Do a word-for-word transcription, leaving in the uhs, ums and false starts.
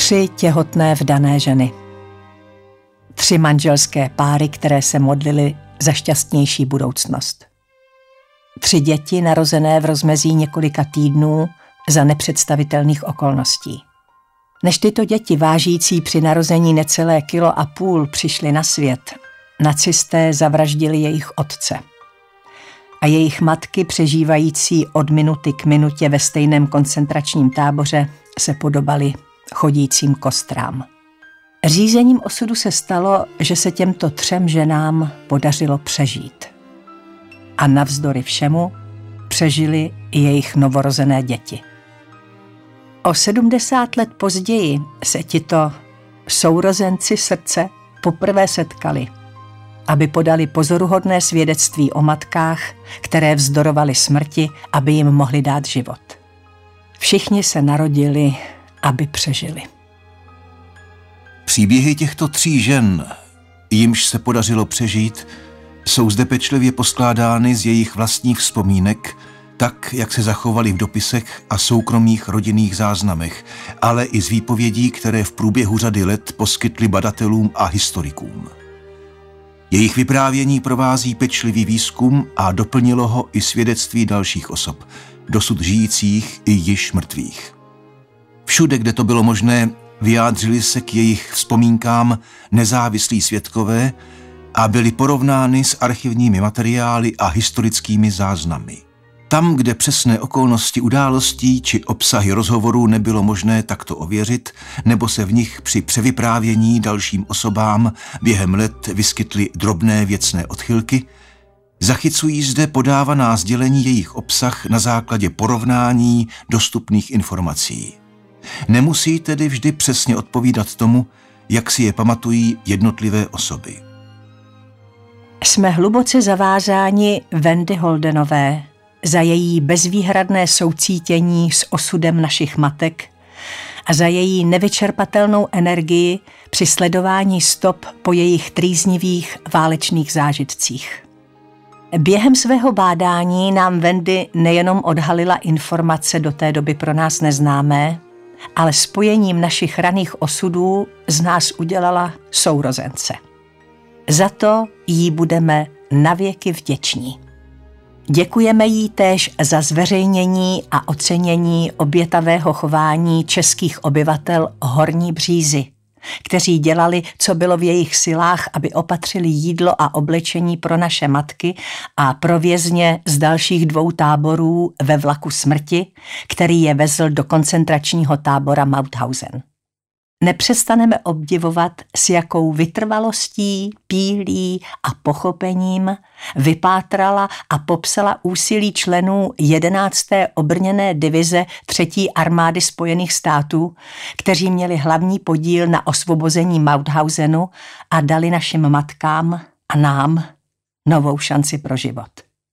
Tři těhotné vdané ženy. Tři manželské páry, které se modlily za šťastnější budoucnost. Tři děti narozené v rozmezí několika týdnů za nepředstavitelných okolností. Než tyto děti vážící při narození necelé kilo a půl přišly na svět, nacisté zavraždili jejich otce. A jejich matky, přežívající od minuty k minutě ve stejném koncentračním táboře, se podobaly chodícím kostrám. Řízením osudu se stalo, že se těmto třem ženám podařilo přežít. A navzdory všemu přežili i jejich novorozené děti. O sedmdesát let později se tito sourozenci srdce poprvé setkali, aby podali pozoruhodné svědectví o matkách, které vzdorovaly smrti, aby jim mohli dát život. Všichni se narodili, aby přežili. Příběhy těchto tří žen, jimž se podařilo přežít, jsou zde pečlivě poskládány z jejich vlastních vzpomínek, tak, jak se zachovali v dopisech a soukromých rodinných záznamech, ale i z výpovědí, které v průběhu řady let poskytli badatelům a historikům. Jejich vyprávění provází pečlivý výzkum a doplnilo ho i svědectví dalších osob, dosud žijících i již mrtvých. Všude, kde to bylo možné, vyjádřili se k jejich vzpomínkám nezávislí svědkové a byly porovnány s archivními materiály a historickými záznamy. Tam, kde přesné okolnosti událostí či obsahy rozhovorů nebylo možné takto ověřit, nebo se v nich při převyprávění dalším osobám během let vyskytly drobné věcné odchylky, zachycují zde podávaná sdělení jejich obsah na základě porovnání dostupných informací. Nemusí tedy vždy přesně odpovídat tomu, jak si je pamatují jednotlivé osoby. Jsme hluboce zavázáni Wendy Holdenové za její bezvýhradné soucítění s osudem našich matek a za její nevyčerpatelnou energii při sledování stop po jejich trýznivých válečných zážitcích. Během svého bádání nám Wendy nejenom odhalila informace do té doby pro nás neznámé, ale spojením našich raných osudů z nás udělala sourozence. Za to jí budeme navěky vděční. Děkujeme jí též za zveřejnění a ocenění obětavého chování českých obyvatel Horní Břízy, kteří dělali, co bylo v jejich silách, aby opatřili jídlo a oblečení pro naše matky a pro vězně z dalších dvou táborů ve vlaku smrti, který je vezl do koncentračního tábora Mauthausen. Nepřestaneme obdivovat, s jakou vytrvalostí, pílí a pochopením vypátrala a popsala úsilí členů jedenácté obrněné divize třetí armády Spojených států, kteří měli hlavní podíl na osvobození Mauthausenu a dali našim matkám a nám novou šanci pro život.